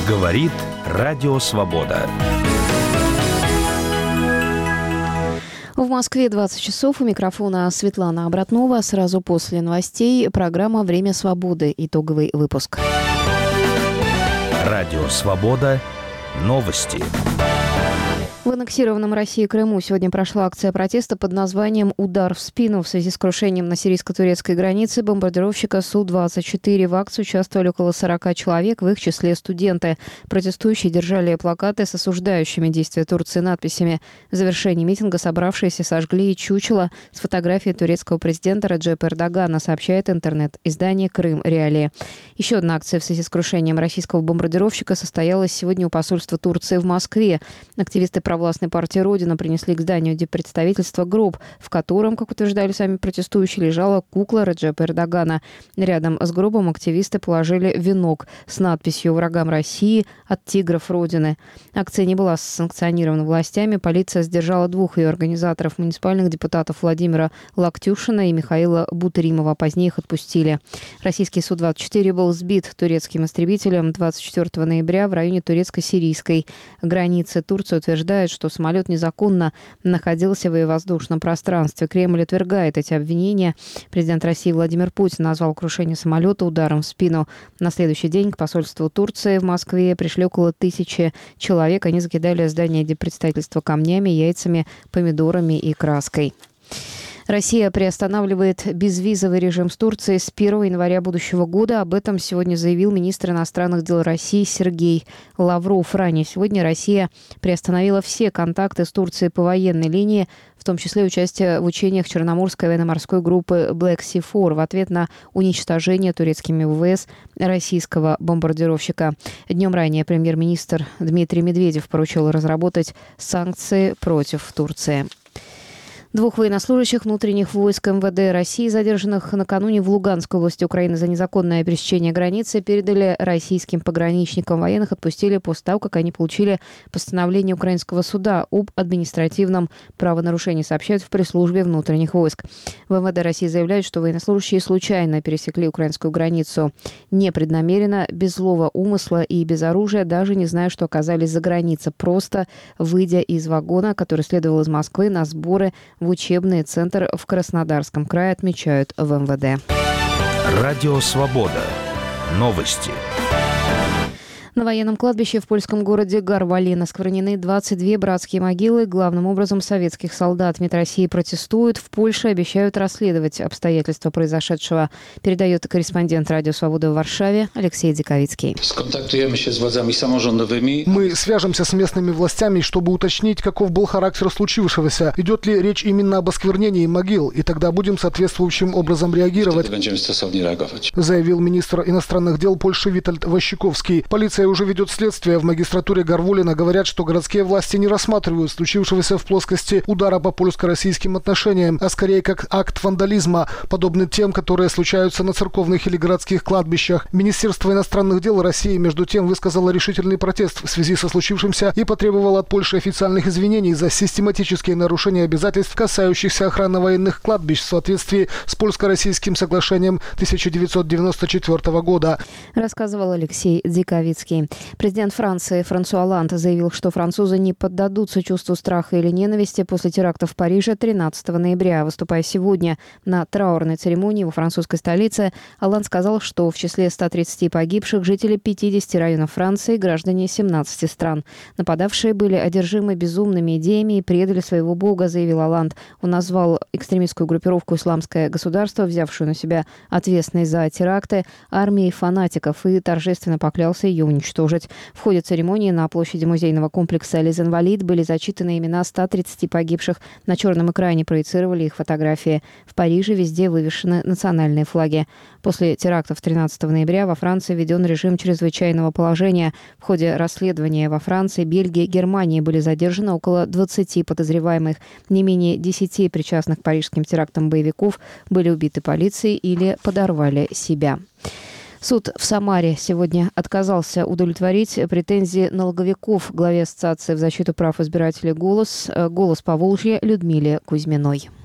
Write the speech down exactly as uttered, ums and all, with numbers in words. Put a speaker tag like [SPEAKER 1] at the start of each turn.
[SPEAKER 1] Говорит Радио Свобода.
[SPEAKER 2] В Москве двадцать часов. У микрофона Светлана Обратнова. Сразу после новостей программа «Время свободы». Итоговый выпуск.
[SPEAKER 1] Радио Свобода. Новости.
[SPEAKER 2] В аннексированном Россией Крыму сегодня прошла акция протеста под названием «Удар в спину». В связи с крушением на сирийско-турецкой границе бомбардировщика Су двадцать четыре в акции участвовали около сорока человек, в их числе студенты. Протестующие держали плакаты с осуждающими действия Турции надписями. В завершении митинга собравшиеся сожгли чучело с фотографией турецкого президента Реджепа Эрдогана, сообщает интернет-издание «Крым Реалии». Еще одна акция в связи с крушением российского бомбардировщика состоялась сегодня у посольства Турции в Москве. Активисты провластной партии «Родина» принесли к зданию диппредставительства гроб, в котором, как утверждали сами протестующие, лежала кукла Реджепа Эрдогана. Рядом с гробом активисты положили венок с надписью «Врагам России от тигров Родины». Акция не была санкционирована властями. Полиция задержала двух ее организаторов, муниципальных депутатов Владимира Локтюшина и Михаила Бутримова. Позднее их отпустили. Российский Су двадцать четыре был сбит турецким истребителем двадцать четвёртого ноября в районе турецко-сирийской границы. Турция утверждает, что самолет незаконно находился в ее воздушном пространстве. Кремль отвергает эти обвинения. Президент России Владимир Путин назвал крушение самолета ударом в спину. На следующий день к посольству Турции в Москве пришли около тысячи человек. Они закидали здание диппредставительства камнями, яйцами, помидорами и краской. Россия приостанавливает безвизовый режим с Турцией с первого января будущего года. Об этом сегодня заявил министр иностранных дел России Сергей Лавров. Ранее сегодня Россия приостановила все контакты с Турцией по военной линии, в том числе участие в учениях Черноморской военно-морской группы Black Sea Four в ответ на уничтожение турецкими ВВС российского бомбардировщика. Днем ранее премьер-министр Дмитрий Медведев поручил разработать санкции против Турции. Двух военнослужащих внутренних войск эм вэ дэ России, задержанных накануне в Луганской области Украины за незаконное пересечение границы, передали российским пограничникам. Военных отпустили после того, как они получили постановление украинского суда об административном правонарушении, сообщают в пресс-службе внутренних войск. В эм вэ дэ России заявляют, что военнослужащие случайно пересекли украинскую границу непреднамеренно, без злого умысла и без оружия, даже не зная, что оказались за границей, просто выйдя из вагона, который следовал из Москвы на сборы в учебный центр в Краснодарском крае, отмечают в эм вэ дэ.
[SPEAKER 1] Радио Свобода. Новости.
[SPEAKER 2] На военном кладбище в польском городе Гарвалино сквернены двадцать две братские могилы, главным образом советских солдат. МИД России протестует. В Польше обещают расследовать обстоятельства произошедшего. Передает корреспондент Радио Свобода в Варшаве Алексей Дзиковицкий.
[SPEAKER 3] Мы свяжемся с местными властями, чтобы уточнить, каков был характер случившегося. Идет ли речь именно об осквернении могил, и тогда будем соответствующим образом реагировать, заявил министр иностранных дел Польши Витальд Ващиковский. Полиция уже ведет следствие. В магистратуре Гарвалино говорят, что городские власти не рассматривают случившегося в плоскости удара по польско-российским отношениям, а скорее как акт вандализма, подобный тем, которые случаются на церковных или городских кладбищах. Министерство иностранных дел России, между тем, высказало решительный протест в связи со случившимся и потребовало от Польши официальных извинений за систематические нарушения обязательств, касающихся охраны военных кладбищ в соответствии с польско-российским соглашением тысяча девятьсот девяносто четвёртого года.
[SPEAKER 2] Рассказывал Алексей Дзиковицкий. Президент Франции Франсуа Олланд заявил, что французы не поддадутся чувству страха или ненависти после терактов в Париже тринадцатого ноября. Выступая сегодня на траурной церемонии во французской столице, Олланд сказал, что в числе ста тридцати погибших жители пятидесяти районов Франции, граждане семнадцати стран. Нападавшие были одержимы безумными идеями и предали своего бога, заявил Олланд. Он назвал экстремистскую группировку «Исламское государство», взявшую на себя ответственность за теракты, армией фанатиков и торжественно поклялся ее уничтожить. В ходе церемонии на площади музейного комплекса «Les Invalides» были зачитаны имена ста тридцати погибших. На черном экране проецировали их фотографии. В Париже везде вывешены национальные флаги. После терактов тринадцатого ноября во Франции введен режим чрезвычайного положения. В ходе расследования во Франции, Бельгии и Германии были задержаны около двадцати подозреваемых. Не менее десяти причастных к парижским терактам боевиков были убиты полицией или подорвали себя. Суд в Самаре сегодня отказался удовлетворить претензии налоговиков главе Ассоциации в защиту прав избирателей «Голос» «Голос Поволжья» Людмиле Кузьминой.